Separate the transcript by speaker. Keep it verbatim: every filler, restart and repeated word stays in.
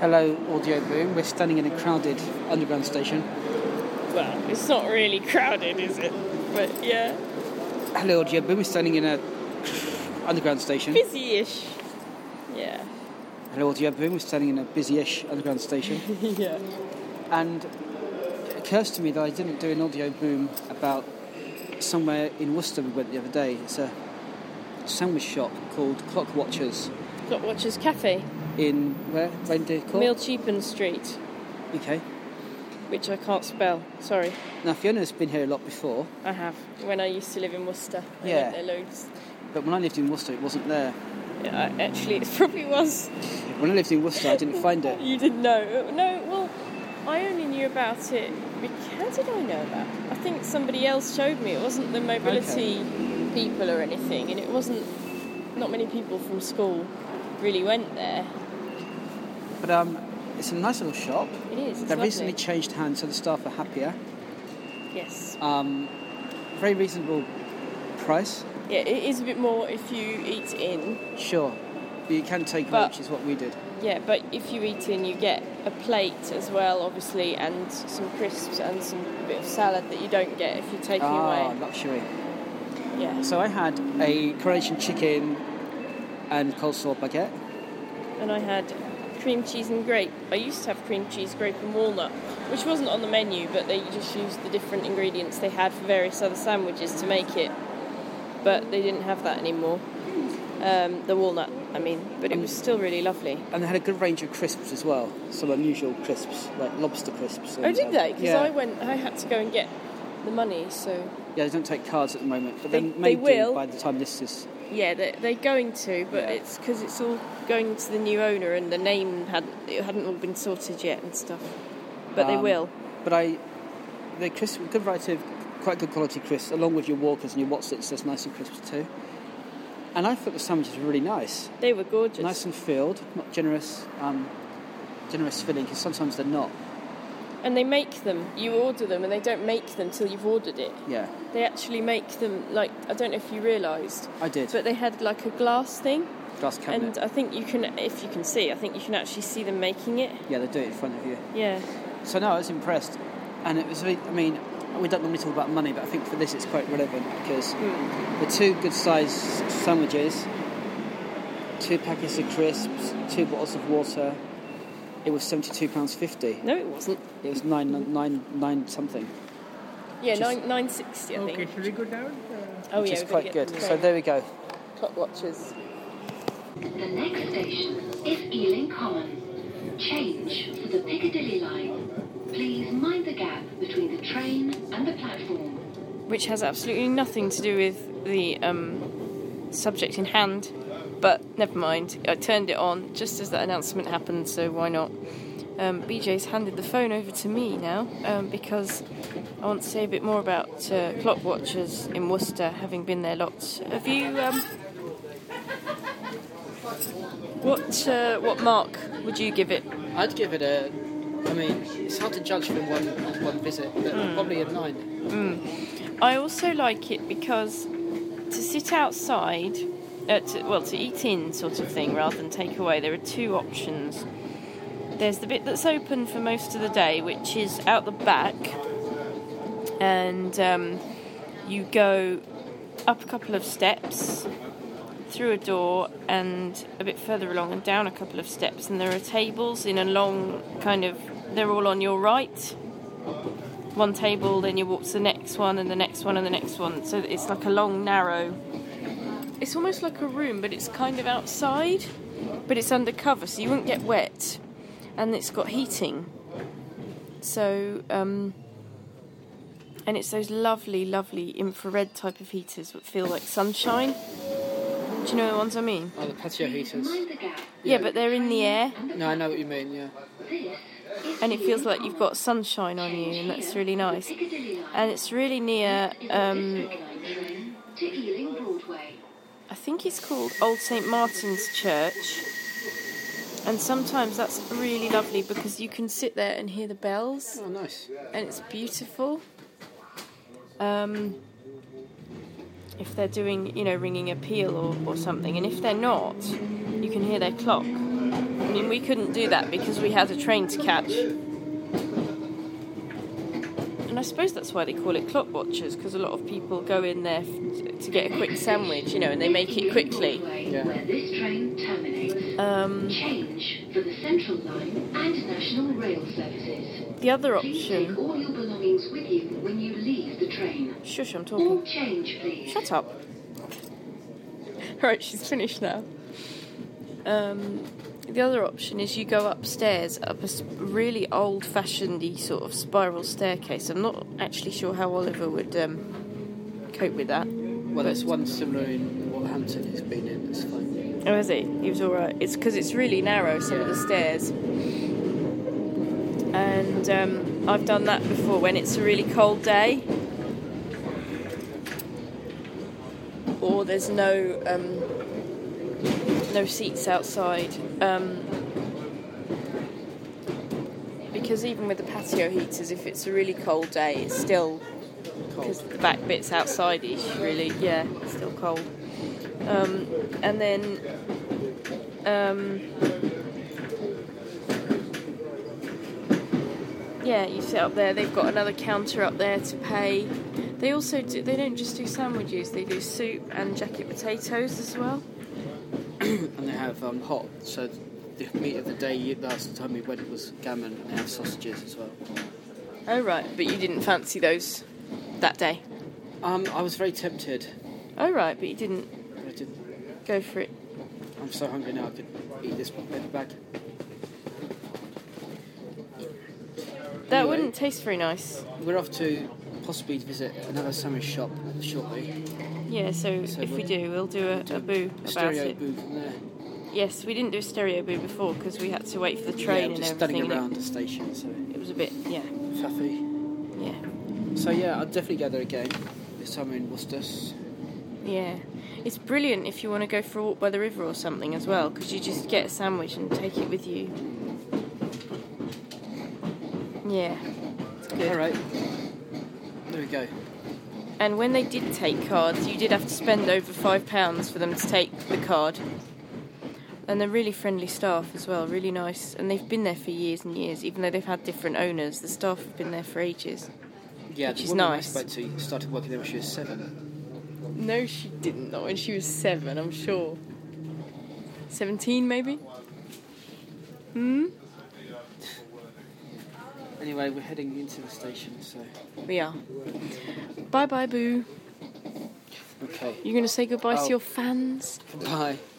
Speaker 1: Hello, Audio Boom. We're standing in a crowded underground station.
Speaker 2: Well, it's not really crowded, is it? But yeah.
Speaker 1: Hello, Audio Boom. We're standing in a underground station.
Speaker 2: Busy-ish. Yeah.
Speaker 1: Hello, Audio Boom. We're standing in a busy-ish underground station.
Speaker 2: Yeah.
Speaker 1: And it occurs to me that I didn't do an Audio Boom about somewhere in Worcester we went the other day. It's a sandwich shop called Clock Watchers.
Speaker 2: Clock Watchers Cafe.
Speaker 1: In where? Reindeer Court?
Speaker 2: Millcheapen Street.
Speaker 1: Okay.
Speaker 2: Which I can't spell. Sorry.
Speaker 1: Now, Fiona's been here a lot before.
Speaker 2: I have. When I used to live in Worcester. I
Speaker 1: Yeah.
Speaker 2: went there loads.
Speaker 1: But when I lived in Worcester, it wasn't there.
Speaker 2: Yeah, I, actually, it probably was.
Speaker 1: When I lived in Worcester, I didn't find it.
Speaker 2: You didn't know? No, well, I only knew about it. How did I know about it? I think somebody else showed me. It wasn't the mobility okay. people or anything, and it wasn't. Not many people from school really went there.
Speaker 1: But um, it's a nice little shop.
Speaker 2: It is. It's
Speaker 1: They've
Speaker 2: lovely.
Speaker 1: recently changed hands, so the staff are happier.
Speaker 2: Yes.
Speaker 1: Um, very reasonable price.
Speaker 2: Yeah, it is a bit more if you eat in.
Speaker 1: Sure. But you can take away, which is what we did.
Speaker 2: Yeah, but if you eat in, you get a plate as well, obviously, and some crisps and some bit of salad that you don't get if you're taking
Speaker 1: ah,
Speaker 2: away.
Speaker 1: Ah, luxury.
Speaker 2: Yeah.
Speaker 1: So I had a Coronation chicken and coleslaw baguette.
Speaker 2: And I had cream cheese and grape. I used to have cream cheese, grape and walnut, which wasn't on the menu, but they just used the different ingredients they had for various other sandwiches to make it. But they didn't have that anymore. Um, the walnut, I mean, but it was still really lovely.
Speaker 1: And they had a good range of crisps as well, some unusual crisps, like lobster crisps.
Speaker 2: Oh, did they? Because
Speaker 1: yeah.
Speaker 2: I went, I had to go and get the money, so...
Speaker 1: Yeah, they don't take cards at the moment, but
Speaker 2: they,
Speaker 1: they may
Speaker 2: they will.
Speaker 1: do by the time this is...
Speaker 2: Yeah, they're, they're going to, but
Speaker 1: yeah.
Speaker 2: it's because it's all going to the new owner and the name hadn't, it hadn't all been sorted yet and stuff. But um, they will.
Speaker 1: But I... The crisps, good variety of quite good quality crisps, along with your Walkers and your Watsits, there's nice and crisps too. And I thought the sandwiches were really nice.
Speaker 2: They were gorgeous.
Speaker 1: Nice and filled, not generous, um, generous filling, because sometimes they're not.
Speaker 2: And they make them. You order them, and they don't make them till you've ordered it.
Speaker 1: Yeah.
Speaker 2: They actually make them, like, I don't know if you realised.
Speaker 1: I did.
Speaker 2: But they had, like, a glass thing.
Speaker 1: Glass cabinet.
Speaker 2: And I think you can, if you can see, I think you can actually see them making it.
Speaker 1: Yeah, they do it in front of you.
Speaker 2: Yeah.
Speaker 1: So, no, I was impressed. And it was, I mean... We don't normally talk about money, but I think for this it's quite relevant because mm. the two good-sized sandwiches, two packets of crisps, two bottles of water, it was seventy-two pounds fifty.
Speaker 2: No, it wasn't.
Speaker 1: It was nine, nine, nine something.
Speaker 2: Yeah, nine, nine sixty, I think.
Speaker 3: Okay, should we go down? Uh,
Speaker 2: oh,
Speaker 1: which
Speaker 2: yeah,
Speaker 1: is quite good.
Speaker 2: The
Speaker 1: so there we go.
Speaker 2: Clock Watchers.
Speaker 4: The next station is Ealing Common. Change for the Piccadilly line. Please mind the gap between the train and the platform.
Speaker 2: Which has absolutely nothing to do with the um, subject in hand, but never mind. I turned it on just as that announcement happened, so why not? Um, B J's handed the phone over to me now um, because I want to say a bit more about uh, Clock Watchers in Worcester, having been there lots. Have you... Um, what, uh, what mark would you give it?
Speaker 1: I'd give it a... I mean, it's hard to judge from one one visit, but mm. probably a nine.
Speaker 2: Mm. I also like it because to sit outside, uh, to, well, to eat in sort of thing rather than take away, there are two options. There's the bit that's open for most of the day, which is out the back, and um, you go up a couple of steps, through a door, and a bit further along and down a couple of steps, and there are tables in a long kind of... They're all on your right. One table, then you walk to the next one, and the next one, and the next one. So it's like a long, narrow... It's almost like a room, but it's kind of outside. But it's undercover, so you won't get wet. And it's got heating. So, um... and it's those lovely, lovely infrared type of heaters that feel like sunshine. Do you know the ones I mean?
Speaker 1: Oh, the patio heaters.
Speaker 2: Yeah, yeah, but they're in the air.
Speaker 1: No, I know what you mean, yeah.
Speaker 2: And it feels like you've got sunshine on you, and that's really nice. And it's really near, um, I think it's called Old Saint Martin's Church. And sometimes that's really lovely because you can sit there and hear the bells.
Speaker 1: Oh, nice.
Speaker 2: And it's beautiful. Um... If they're doing, you know, ringing a peal or, or something, and if they're not, you can hear their clock. I mean, we couldn't do that because we had a train to catch. And I suppose that's why they call it clock watchers, because a lot of people go in there f- to get a quick sandwich, you know, and they make it quickly.
Speaker 1: Yeah.
Speaker 4: Where this train terminates.
Speaker 2: Um,
Speaker 4: Change for the Central Line and National Rail services.
Speaker 2: the other
Speaker 4: Please take
Speaker 2: option...
Speaker 4: all your belongings with you when you leave the train.
Speaker 2: Shush, I'm
Speaker 4: All
Speaker 2: talking.
Speaker 4: change, please.
Speaker 2: Shut up. Right, she's finished now. Um, the other option is you go upstairs up a s- really old-fashioned sort of spiral staircase. I'm not actually sure how Oliver would um, cope with that.
Speaker 1: Well, there's one similar in Wolverhampton he's been in. It's fine.
Speaker 2: Oh, is he? He was all right. It's because it's really narrow, some of the stairs. And um, I've done that before when it's a really cold day. Or there's no um, no seats outside. Um, because even with the patio heaters, if it's a really cold day, it's still... Because the back bit's outside-ish, really. Yeah, it's still cold. Um, and then... Um, yeah, you sit up there. They've got another counter up there to pay. They also do, they don't just do sandwiches. They do soup and jacket potatoes as well.
Speaker 1: And they have um, hot, so the meat of the day you- last time we went was gammon, and they have sausages as well.
Speaker 2: Oh right, but you didn't fancy those that day.
Speaker 1: Um, I was very tempted.
Speaker 2: Oh right, but you didn't
Speaker 1: But I didn't.
Speaker 2: go for it.
Speaker 1: I'm so hungry now I could eat this paper bag.
Speaker 2: That
Speaker 1: Anyway.
Speaker 2: wouldn't taste very nice.
Speaker 1: We're off to possibly visit another sandwich shop shortly.
Speaker 2: Yeah, so,
Speaker 1: So
Speaker 2: if we
Speaker 1: we'll
Speaker 2: do, we'll do a, a boo about
Speaker 1: Stereo
Speaker 2: it.
Speaker 1: booth from there.
Speaker 2: Yes, we didn't do a stereo boo before because we had to wait for the train
Speaker 1: yeah,
Speaker 2: and
Speaker 1: just
Speaker 2: everything.
Speaker 1: standing
Speaker 2: and
Speaker 1: around the station, so
Speaker 2: It, it was a bit, yeah,
Speaker 1: faffy.
Speaker 2: yeah,
Speaker 1: So yeah, I'll definitely go there again. This time in Worcester.
Speaker 2: yeah. It's brilliant if you want to go for a walk by the river or something as well, because you just get a sandwich and take it with you. Yeah, it's good.
Speaker 1: All right, there we go.
Speaker 2: And when they did take cards, you did have to spend over five pounds for them to take the card. And they're really friendly staff as well, really nice. And they've been there for years and years, even though they've had different owners. The staff have been there for ages.
Speaker 1: Yeah,
Speaker 2: Which
Speaker 1: the
Speaker 2: is
Speaker 1: woman
Speaker 2: nice.
Speaker 1: I spoke to started working there when she was seven.
Speaker 2: No, she didn't. Not when she was seven, I'm sure. Seventeen, maybe. Hmm.
Speaker 1: Anyway, we're heading into the station, so
Speaker 2: We are. Bye, bye, boo.
Speaker 1: okay.
Speaker 2: You're going to say goodbye
Speaker 1: Oh.
Speaker 2: to your fans?
Speaker 1: Bye.